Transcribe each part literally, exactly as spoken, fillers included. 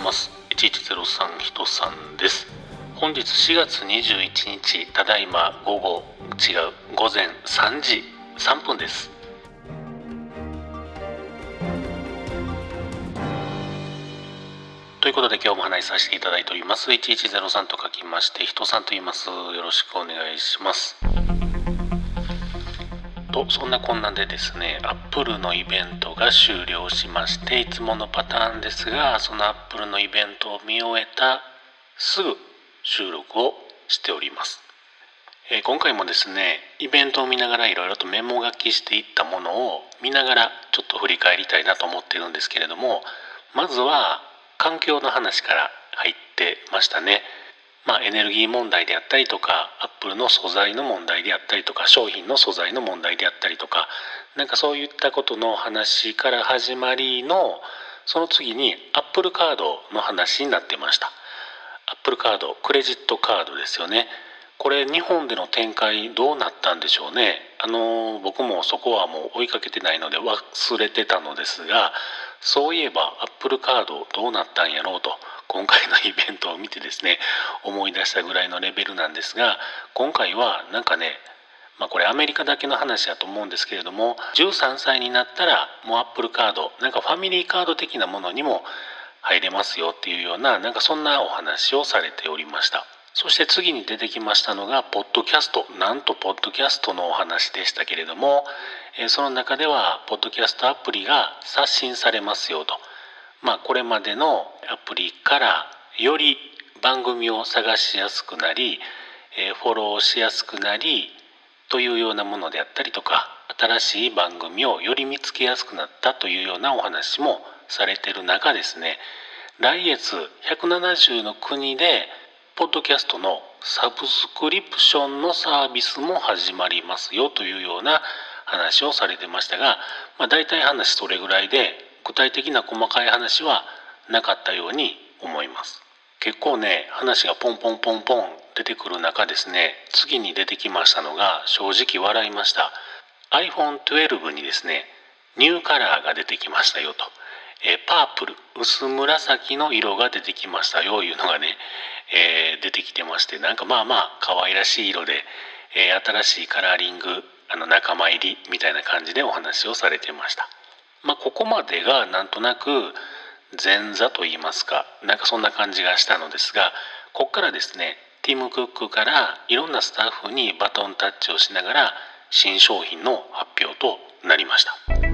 ます。いちいちゼロさん人さんです。本日しがつにじゅういちにち、ただいま午後違う午前さんじさんぷんです。ということで今日も話しさせていただいておりますいちいちゼロさんと書きまして人さんと言います。よろしくお願いします。とそんなこんなでですね、アップルのイベントが終了しまして、いつものパターンですが、そのアップルのイベントを見終えたすぐ収録をしております。えー、今回もですね、イベントを見ながらいろいろとメモ書きしていったものを見ながらちょっと振り返りたいなと思っているんですけれども、まずは環境の話から入ってましたね。まあ、エネルギー問題であったりとか、アップルの素材の問題であったりとか、商品の素材の問題であったりとか、なんかそういったことの話から始まりの、その次にアップルカードの話になってました。アップルカード、クレジットカードですよね。これ日本での展開どうなったんでしょうね。あの僕もそこはもう追いかけてないので忘れてたのですが、そういえばアップルカードどうなったんやろうと今回のイベントを見てですね、思い出したぐらいのレベルなんですが、今回はなんかね、まあこれアメリカだけの話だと思うんですけれども、じゅうさんさいになったらもうアップルカード、なんかファミリーカード的なものにも入れますよっていうような、なんかそんなお話をされておりました。そして次に出てきましたのがポッドキャスト、なんとポッドキャストのお話でしたけれども、その中ではポッドキャストアプリが刷新されますよと。まあこれまでのアプリからより番組を探しやすくなり、フォローしやすくなりというようなものであったりとか、新しい番組をより見つけやすくなったというようなお話もされている中ですね、来月ひゃくななじゅうの国でポッドキャストのサブスクリプションのサービスも始まりますよというような話をされてましたが、まあ、大体話それぐらいで具体的な細かい話はなかったように思います。結構ね、話がポンポンポンポン出てくる中ですね、次に出てきましたのが正直笑いました。 アイフォンじゅうに にですね、ニューカラーが出てきましたよと、えパープル、薄紫の色が出てきましたよいうのがね、えー、出てきてまして、なんかまあまあ可愛らしい色で、えー、新しいカラーリング、あの仲間入りみたいな感じでお話をされてました。まあここまでがなんとなく前座と言いますか、なんかそんな感じがしたのですが、ここからですね、ティム・クックからいろんなスタッフにバトンタッチをしながら新商品の発表となりました。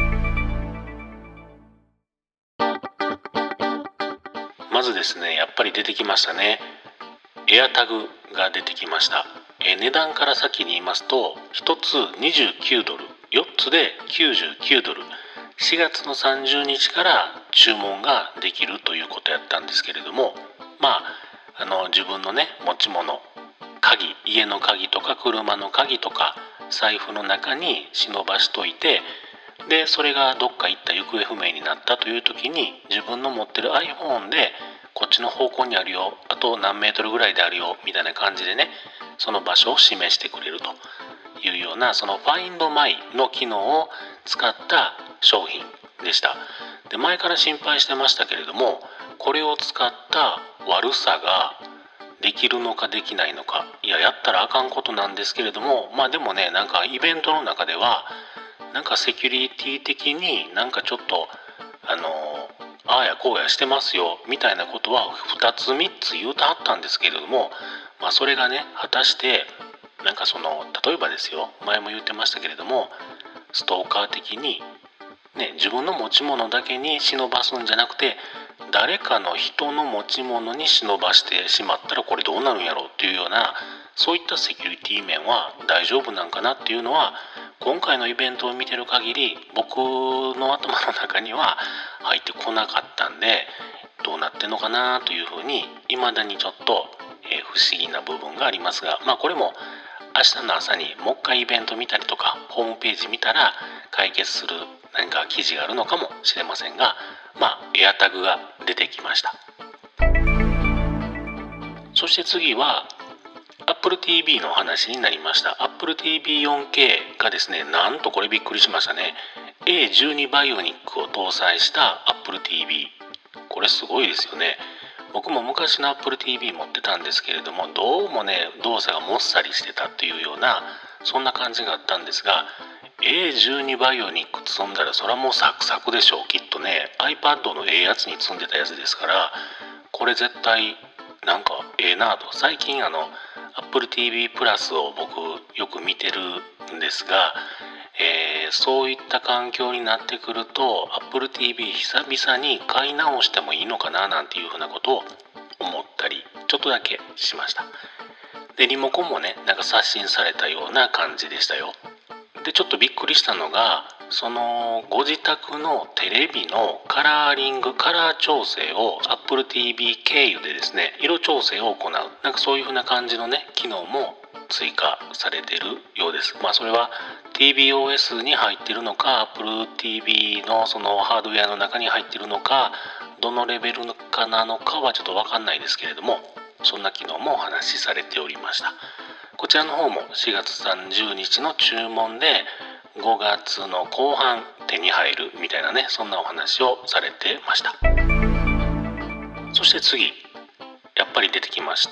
まずですね、やっぱり出てきましたね。エアタグが出てきました。え値段から先に言いますと、ひとつにじゅうきゅうドル、よっつできゅうじゅうきゅうドル、しがつのさんじゅうにちから注文ができるということやったんですけれども、まああの自分のね持ち物、鍵、家の鍵とか車の鍵とか財布の中に忍ばしといて、でそれがどっか行った行方不明になったという時に、自分の持ってる iPhone でこっちの方向にあるよ、あと何メートルぐらいであるよみたいな感じでね、その場所を示してくれるというような、その Find My の機能を使った商品でした。で前から心配してましたけれども、これを使った悪さができるのかできないのか、いややったらあかんことなんですけれども、まあでもね、なんかイベントの中ではなんかセキュリティ的になんかちょっとあのああやこうやしてますよみたいなことはふたつみっつ言うたはったんですけれども、まあそれがね、果たしてなんかその例えばですよ、前も言ってましたけれども、ストーカー的にね、自分の持ち物だけに忍ばすんじゃなくて、誰かの人の持ち物に忍ばしてしまったらこれどうなるんやろうっていうような、そういったセキュリティ面は大丈夫なんかなっていうのは、今回のイベントを見てる限り僕の頭の中には入ってこなかったんで、どうなってんのかなというふうに未だにちょっと、えー、不思議な部分がありますが、まあこれも明日の朝にもう一回イベント見たりとかホームページ見たら解決する何か記事があるのかもしれませんが、まあエアタグが出てきました。そして次は Apple ティーブイ の話になりました。 Apple ティーブイよんケー がですね、なんとこれびっくりしましたね。 エーじゅうに バイオニックを搭載した Apple ティーブイ、 これすごいですよね。 僕も昔の Apple ティーブイ 持ってたんですけれども、どうもね動作がもっさりしてたっていうようなそんな感じがあったんですが、 エーじゅうに バイオニック積んだらそれはもうサクサクでしょう。きっとね iPad のええやつに積んでたやつですから、これ絶対なんかええなと。最近あの Apple ティーブイ プラスを僕よく見てるんですが、えー、そういった環境になってくると Apple ティーブイ 久々に買い直してもいいのかななんていうふうなことを思ったりちょっとだけしました。でリモコンもねなんか刷新されたような感じでしたよ。でちょっとびっくりしたのが、そのご自宅のテレビのカラーリングカラー調整を Apple ティーブイ 経由でですね色調整を行う、なんかそういう風な感じのね機能も追加されているようです。まあそれは ティーブイオーエス に入っているのか Apple ティーブイ のそのハードウェアの中に入っているのか、どのレベルかなのかはちょっと分かんないですけれども、そんな機能もお話しされておりました。こちらの方もしがつさんじゅうにちの注文でごがつの後半手に入るみたいなね、そんなお話をされてました。そして次やっぱり出てきました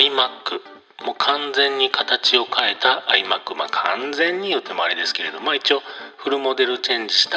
iMac。 もう完全に形を変えた iMac、 まあ完全に言ってもあれですけれども、一応フルモデルチェンジした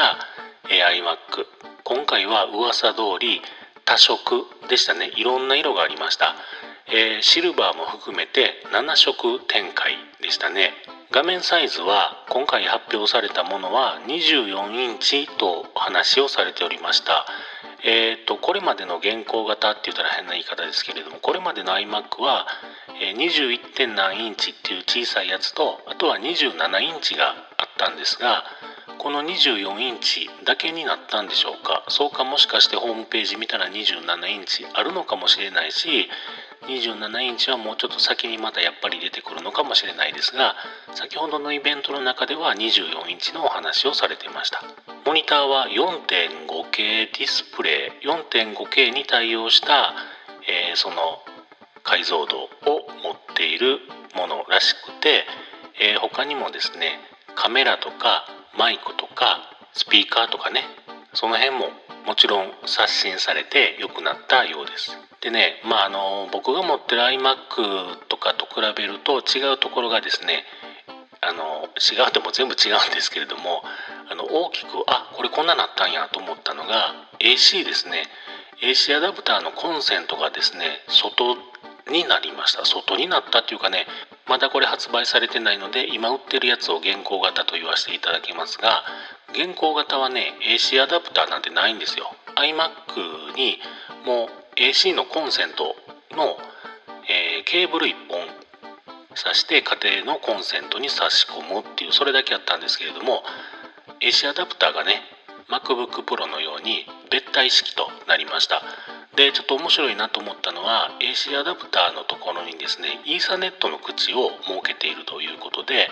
iMac。 今回は噂通り多色でしたね。いろんな色がありました。えー、シルバーも含めてなな色展開でしたね。画面サイズは今回発表されたものはにじゅうよんインチと話をされておりました。えーとこれまでの現行型って言ったら変な言い方ですけれども、これまでの iMac は にじゅういってん何インチっていう小さいやつと、あとはにじゅうななインチがあったんですが、このにじゅうよんインチだけになったんでしょうか。そうか、もしかしてホームページ見たらにじゅうななインチあるのかもしれないし、にじゅうななインチはもうちょっと先にまたやっぱり出てくるのかもしれないですが、先ほどのイベントの中ではにじゅうよんインチのお話をされていました。モニターは よんてんごケー ディスプレイ よんてんごケー に対応した、えー、その解像度を持っているものらしくて、えー、他にもですねカメラとかマイクとかスピーカーとかね、その辺ももちろん刷新されて良くなったようです。でね、まああの僕が持ってる iMac とかと比べると違うところがですね、あの違うでも全部違うんですけれども、あの大きくあこれこんななったんやと思ったのが エーシー ですね。 エーシー アダプターのコンセントがですね外になりました。外になったっていうかね、まだこれ発売されてないので今売ってるやつを現行型と言わせていただきますが、現行型はね エーシー アダプターなんてないんですよ。 iMac にもう エーシー のコンセントの、えー、ケーブルいっぽん挿して家庭のコンセントに差し込むっていう、それだけやったんですけれども、 エーシー アダプターがね MacBook Pro のように別体式となりました。でちょっと面白いなと思ったのは エーシー アダプターのところにですねイーサネットの口を設けているということで、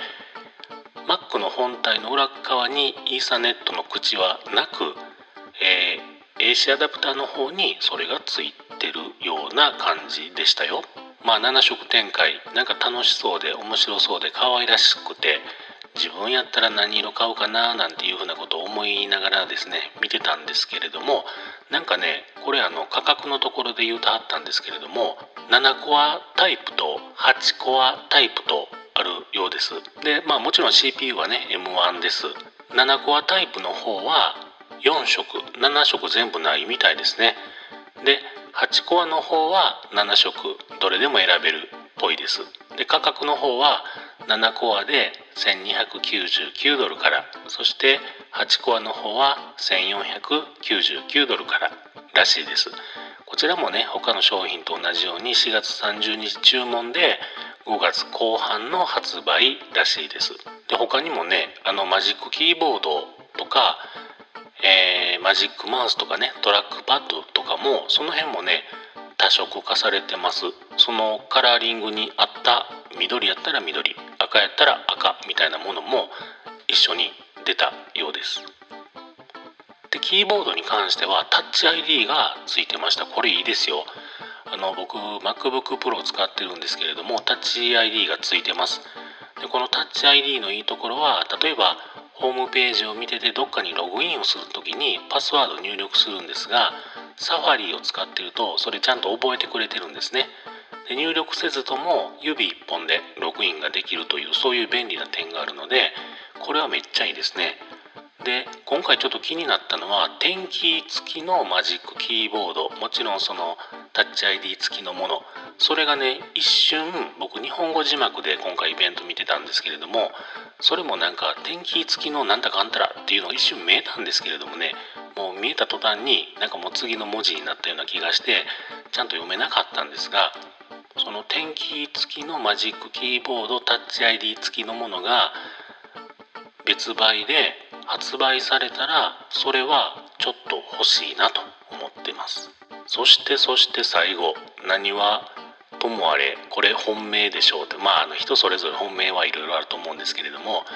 Mac の本体の裏側にイーサネットの口はなく、えー エーシー アダプターの方にそれがついてるような感じでしたよ。まあなな色展開、なんか楽しそうで面白そうで可愛らしくて、自分やったら何色買うかななんていうふうなことを思いながらですね見てたんですけれども、なんかねこれあの価格のところで言うとあったんですけれども、ななコアタイプとはちコアタイプとあるようです。でまあもちろん シーピーユー はね エムワン です。ななコアタイプの方はよん色なな色全部ないみたいですね。ではちコアの方はなな色どれでも選べるっぽいです。で価格の方はななコアでせんにひゃくきゅうじゅうきゅうドルから、そしてはちコアの方はせんよんひゃくきゅうじゅうきゅうドルかららしいです。こちらもね他の商品と同じようにしがつさんじゅうにち注文でごがつこう半の発売らしいです。で他にもねあのマジックキーボードとか、えー、マジックマウスとかねトラックパッドとかもその辺もね多色化されてます。そのカラーリングに合った緑やったら緑、赤やったら赤みたいなものも一緒に出たようです。でキーボードに関してはタッチ アイディー がついてました。これいいですよ。あの僕 MacBook Pro を使ってるんですけれどもタッチ アイディー がついてます。でこのタッチ アイディー のいいところは、例えばホームページを見ててどっかにログインをするときにパスワードを入力するんですが、サファリを使っているとそれちゃんと覚えてくれてるんですね。で入力せずとも指一本でログインができるという、そういう便利な点があるので、これはめっちゃいいですね。で今回ちょっと気になったのは点キー付きのマジックキーボード、もちろんそのタッチ アイディー 付きのもの、それがね一瞬僕日本語字幕で今回イベント見てたんですけれども、それもなんか点キー付きのなんだかあんたらっていうのが一瞬見えたんですけれどもね、もう見えた途端になんかもう次の文字になったような気がしてちゃんと読めなかったんですが、その点キー付きのマジックキーボードタッチ アイディー 付きのものが別売で発売されたら、それはちょっと欲しいなと思ってます。そしてそして最後、何はともあれこれ本命でしょうって、まああの人それぞれ本命はいろいろあると思うんですけれども、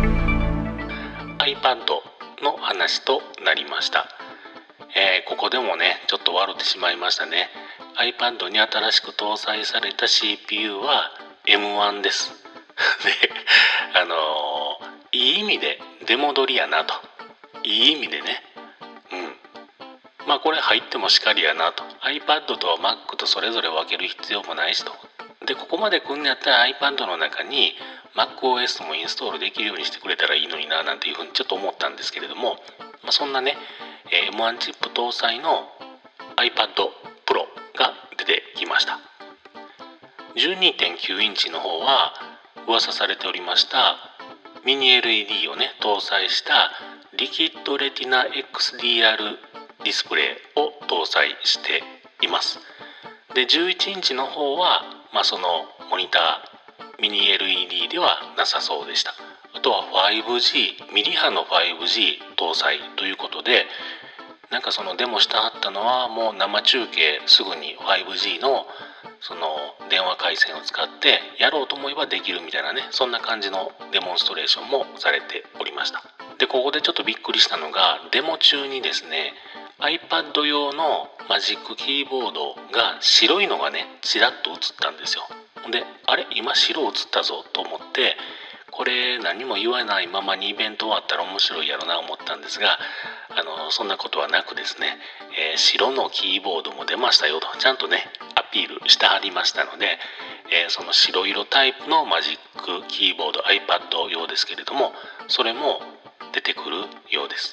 iPad の話となりました。えー、ここでもねちょっと笑ってしまいましたね。 iPad に新しく搭載された シーピーユー は エムワン ですであのーいい意味で出戻りやなと、いい意味でね、うん、まあこれ入ってもしかりやなと。 iPad と Mac とそれぞれ分ける必要もないしと。でここまで来んのやったら iPad の中に MacOS もインストールできるようにしてくれたらいいのにななんていうふうにちょっと思ったんですけれども、まあ、そんなね エムワン チップ搭載の iPad Pro が出てきました。 じゅうにてんきゅう インチの方は噂されておりましたミニ エルイーディー をね搭載したリキッドレティナ エックスディーアール ディスプレイを搭載しています。でじゅういちインチの方は、まあ、そのモニターミニ エルイーディー ではなさそうでした。あとは ファイブジー ミリ波の ファイブジー 搭載ということで、なんかそのデモしてはったのはもう生中継すぐに ファイブジー のその電話回線を使ってやろうと思えばできるみたいなね、そんな感じのデモンストレーションもされておりました。でここでちょっとびっくりしたのが、デモ中にですね iPad 用のマジックキーボードが白いのがねちらっと映ったんですよ。であれ今白映ったぞと思って、これ何も言わないままにイベント終わったら面白いやろな思ったんですが、あのそんなことはなくですね、えー、白のキーボードも出ましたよとちゃんとねアピールしてはりましたので、えー、その白色タイプのマジックキーボード iPad 用ですけれども、それも出てくるようです。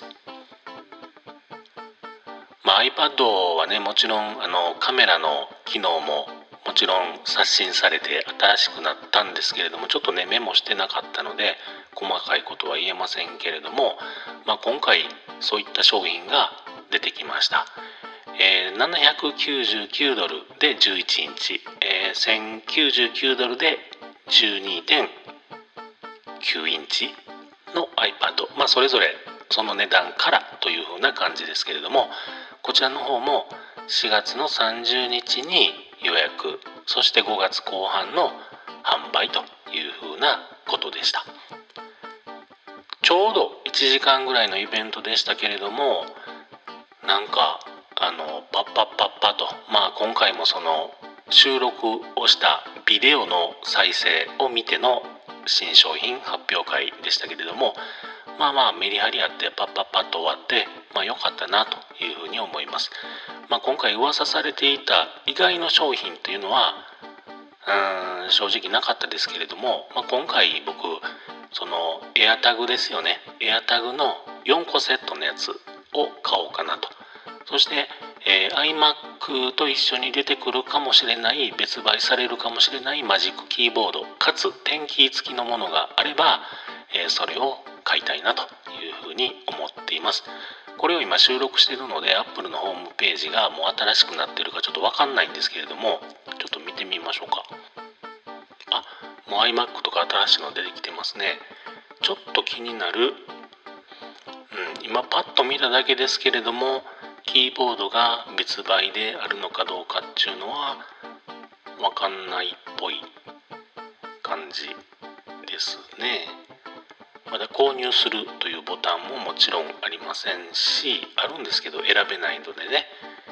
まあ、iPad はねもちろんあのカメラの機能ももちろん刷新されて新しくなったんですけれども、ちょっとねメモしてなかったので細かいことは言えませんけれども、まあ、今回そういった商品が出てきました。えー、ななひゃくきゅうじゅうきゅうドルでじゅういちインチ、えー、せんきゅうじゅうきゅうドルで じゅうにてんきゅうインチの iPad、まあ、それぞれその値段からというふうな感じですけれども、こちらの方もしがつのさんじゅうにちに予約、そしてごがつこう半の販売というふうなことでした。ちょうどいちじかんぐらいのイベントでしたけれども、なんかあのパッパッパッパと、まあ今回もその収録をしたビデオの再生を見ての新商品発表会でしたけれども、まあまあメリハリあってパッパッパッと終わって、まあ良かったなというふうに思います。まあ今回噂されていた意外の商品というのはうーん正直なかったですけれども、まあ、今回僕そのエアタグですよね、エアタグのよんこセットのやつを買おうかなと。そして、えー、iMac と一緒に出てくるかもしれない、別売されるかもしれないマジックキーボードかつ点キー付きのものがあれば、えー、それを買いたいなというふうに思っています。これを今収録しているので Apple のホームページがもう新しくなってるかちょっと分かんないんですけれども、ちょっと見てみましょうか。あ、もう iMac とか新しいの出てきてますね。ちょっと気になる、うん、今パッと見ただけですけれども、キーボードが別売であるのかどうかっていうのは分かんないっぽい感じですね。まだ購入するというボタンももちろんありませんし、あるんですけど選べないのでね、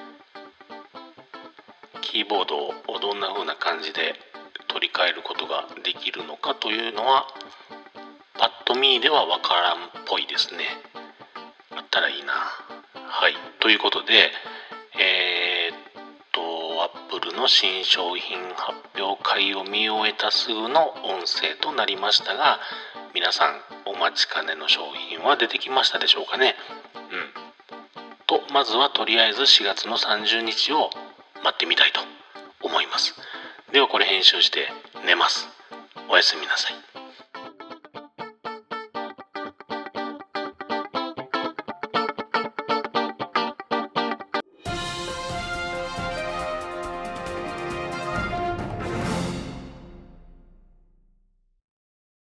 キーボードをどんな風な感じで取り替えることができるのかというのはパッと見ではわからんっぽいですね。あったらいいな。はい、ということでえー、っとアップルの新商品発表会を見終えたすぐの音声となりましたが、皆さんお待ちかねの商品は出てきましたでしょうかね。うんとまずはとりあえずしがつのさんじゅうにちを待ってみたいと思います。ではこれ編集して寝ます。おやすみなさい。